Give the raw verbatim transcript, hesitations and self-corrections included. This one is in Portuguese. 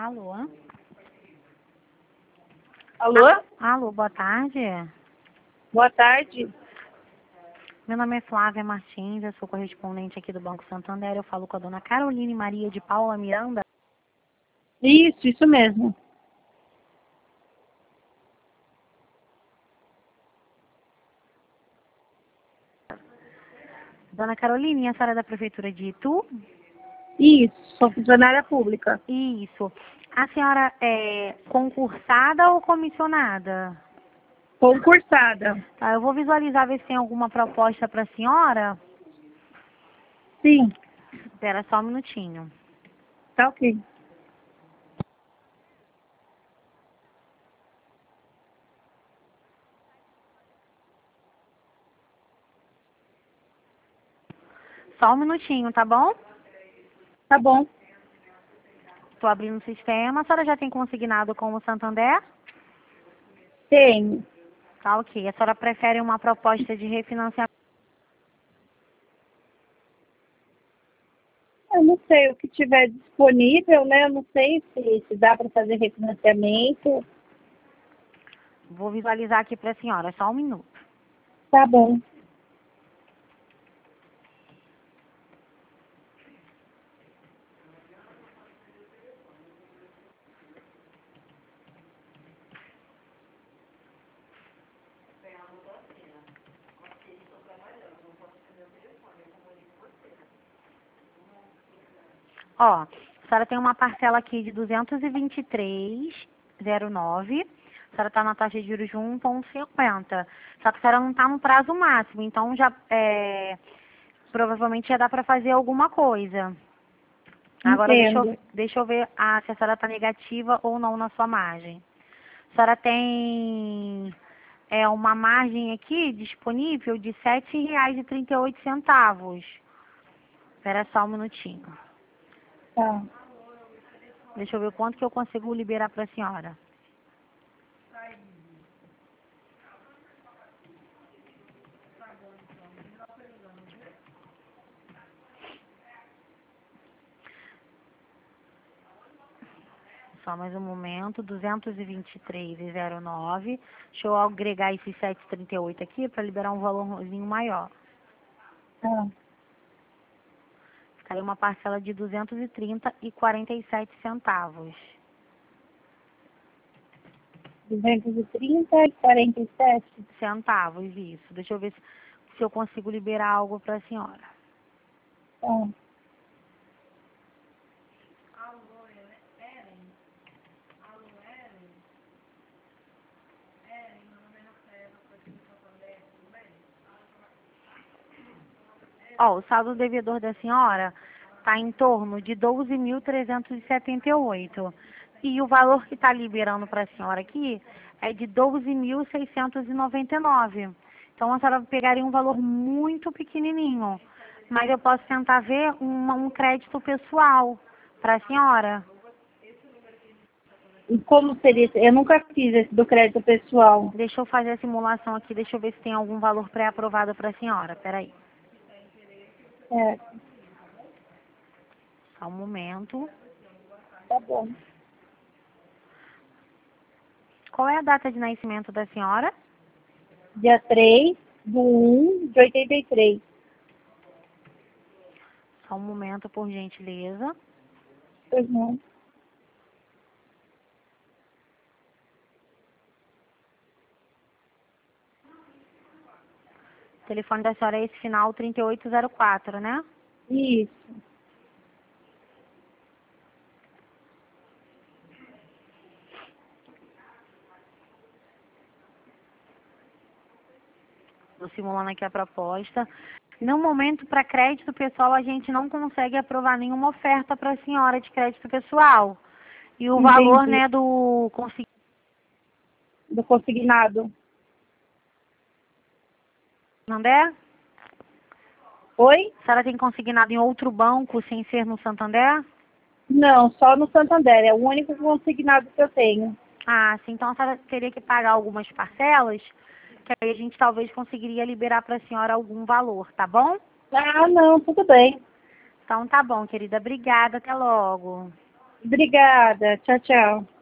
Alô? Alô? Alô, boa tarde. Boa tarde. Meu nome é Flávia Martins, eu sou correspondente aqui do Banco Santander. Eu falo com a dona Caroline Maria de Paula Miranda. Isso, isso mesmo. Dona Caroline, a senhora é da Prefeitura de Itu? Isso, sou funcionária pública. Isso. A senhora é concursada ou comissionada? Concursada. Tá, eu vou visualizar ver se tem alguma proposta para a senhora. Sim, Espera só um minutinho. tá ok. Só um minutinho, tá bom? Tá bom. Estou abrindo o sistema. A senhora já tem consignado com o Santander? Tenho. Tá ok. A senhora prefere uma proposta de refinanciamento? Eu não sei o que tiver disponível, né? Eu não sei se, se dá para fazer refinanciamento. Vou visualizar aqui para a senhora, só um minuto. Tá bom. Ó, a senhora tem uma parcela aqui de duzentos e vinte e três vírgula zero nove. A senhora está na taxa de juros de um vírgula cinquenta. Só que a senhora não está no prazo máximo, então já é, provavelmente já dá para fazer alguma coisa. Agora deixa eu, Entendo. deixa eu ver ah, se a senhora está negativa ou não na sua margem. A senhora tem é, uma margem aqui disponível de sete reais e trinta e oito centavos. Espera só um minutinho. Tá. Deixa eu ver quanto que eu consigo liberar para a senhora. Só mais um momento. duzentos e vinte e três vírgula zero nove. Deixa eu agregar esses sete vírgula trinta e oito aqui para liberar um valorzinho maior. Tá. Ficaria uma parcela de duzentos e trinta e quarenta e sete centavos. duzentos e trinta e quarenta e sete. Centavos, isso. Deixa eu ver se, se eu consigo liberar algo para a senhora. Tá. Ó, o saldo devedor da senhora está em torno de doze mil trezentos e setenta e oito. E o valor que está liberando para a senhora aqui é de doze mil seiscentos e noventa e nove. Então a senhora pegaria um valor muito pequenininho. Mas eu posso tentar ver uma- um crédito pessoal para a senhora. E como seria? esse- Eu nunca fiz esse do crédito pessoal. Deixa eu fazer a simulação aqui, deixa eu ver se tem algum valor pré-aprovado para a senhora. Peraí, É, só um momento. tá bom. Qual é a data de nascimento da senhora? Dia três do um de oitenta e três. Só um momento, por gentileza. Pois não. O telefone da senhora é esse final trinta e oito zero quatro, né? Isso. Estou simulando aqui a proposta. No momento, para crédito pessoal, a gente não consegue aprovar nenhuma oferta para a senhora de crédito pessoal. E o valor, Entendi. né, do consignado Do consignado. é? Oi? A senhora tem consignado em outro banco sem ser no Santander? Não, só no Santander. É o único consignado que eu tenho. Ah, sim. Então a senhora teria que pagar algumas parcelas, que aí a gente talvez conseguiria liberar para a senhora algum valor, tá bom? Ah, não, tudo bem. Então tá bom, querida. Obrigada. Até logo. Obrigada. Tchau, tchau.